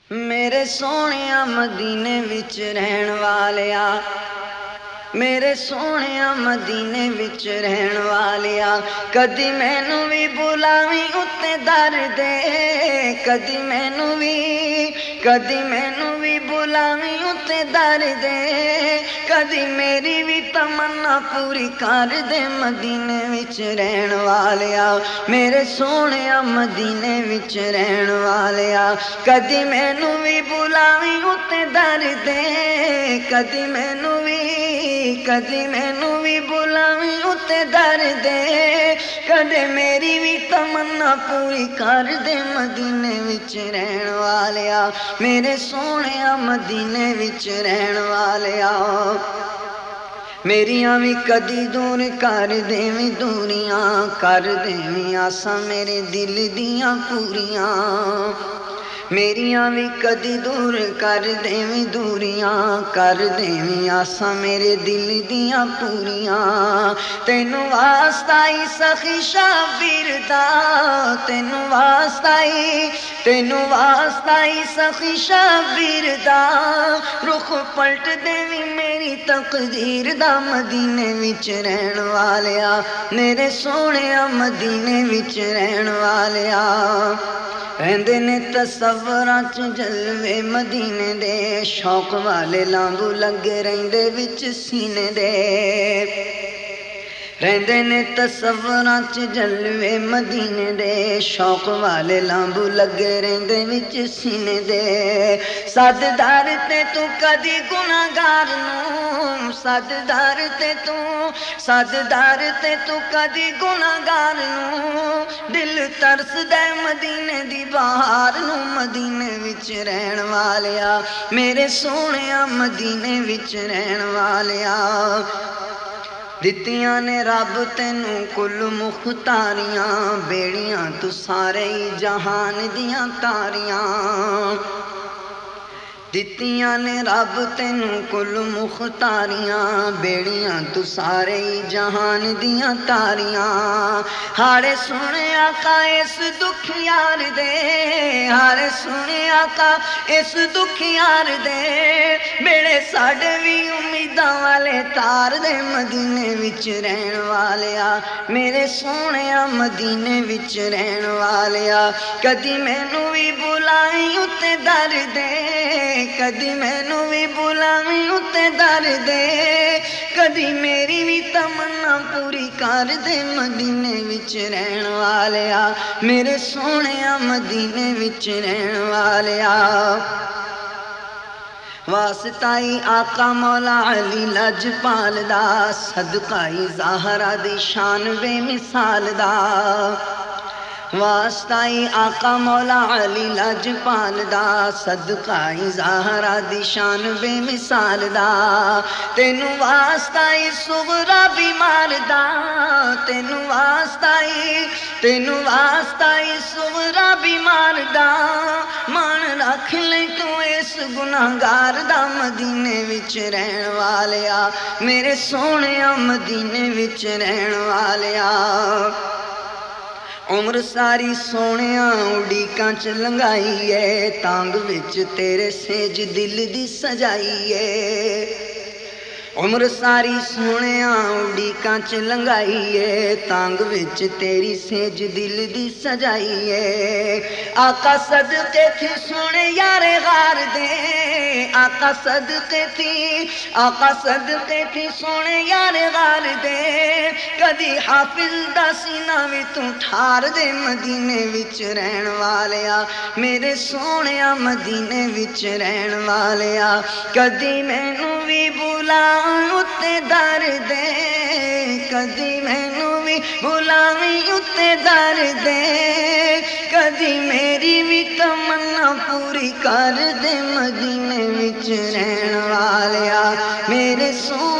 میرے سونیا مدینے وچ رہن والیا، میرے سونیا مدینے وچ رہن والیا، کدی مینوں وی بلاویں اُتے در دے، کدی مینوں وی بلاویں اُتے در دے، کدی میری وی تمنا پوری کر دے مدینے وچ رہن والیا، میرے سونیا مدینے وچ رہن والیا، کدی مینوں وی بلاویں اُتے در دے، کدی مینوں وی بلاویں اُتے در دے، کدے میری وی تمنا پوری کر دے مدینے وچ رہن والیا، میرے سونیا مدینے وچ رہن والیا، میریاں وی کدی دور کر دیویں دوریاں، کر دیویں آساں میرے دل دیاں پوریاں، میریاں وی کدی دور کر دیویں دوریاں، کر دیویں آساں میرے دل دیاں پوریاں، تینوں واسطہ ہی سخی شبیر دا، تینوں واسطہ ہی سخی شبیر دا، رخ پلٹ دیویں میری تقدیر دا مدینے وچ رہن والیا، میرے سونیا مدینے وچ رہن والیا، رہندے نے تصوراں چ جلوے مدینے دے، شوق والے لانگو لگے رہندے وچ سینے دے، رہندے نے تصوراں چ جلوے مدینے دے، شوق والے لانگو لگے رہندے وچ سینے دے، صددار تے تو کدی گناہگار نوں، صددار تے تو کدی گناہگار نوں، دل ترس دے مدینے دی بہار نوں، مدینے وچ رہن والیا، میرے سونیا مدینے وچ رہن والیا، دتیاں نے رب تینوں کل مختاریاں، بیڑیاں تو سارے ہی جہان دیاں تاریاں، دتیاں نے رب تینوں کل مختاریاں، بیڑیاں تو سارے ہی جہان دیاں تاریاں، ہاڑے سنے آقا اس دکھ یار دے، ہاڑے سنے آقا اس دکھ یار دے، بیڑے ساڈے وی امیداں والے تار دے مدینے وچ رہن والیا، میرے سونیا مدینے وچ رہن والیا، کدی مینوں وی بلاویں اُتے در دے، کدی مینوں وی بلاویں اُتے در دے، کدی میری وی تمنا پوری کر دے مدینے وچ رہن والیا، میرے سونیا مدینے وچ رہن والیا، واسطہ ہی آقا مولا علی لاجپال دا، صدقہ ہی زہرا دی شان بے مثال دا، واسطہ ہی آقا مولا علی لاجپال دا، صدقہ ہی زہرا دی شان بے مثال دا، تینوں واسطہ ہی صغرا بیمار دا، تینوں واسطہ ہی صغرا بیمار دا، مان رکھ لے تو اس گناہگار دا مدینے وچ رہن والیا، میرے سونیا مدینے وچ رہن والیا، عمر ساری سونیا اڈیکاں چ لنگائی ہے، تانگ وچ تیرے سیج دل دی سجائی ہے، عمر ساری سونیا اڈیکاں چ لنگائی ہے، تانگ وچ تیری سیج دل دی سجائی ہے، آقا صدقے تھی سونے یار غار دے، آقا صدقے تھی سونے یار غار دے، کدی حافظ دا سینہ وی تو ٹھار دے مدینے وچ رہن والیا، میرے سونیا مدینے وچ رہن والیا، کدی مینوں وی بلاویں اُتے در دے، کدی مینوں وی بلاویں اُتے در دے، کدی میری وی تمنا پوری کر دے مدینے وچ رہن والیا، میرے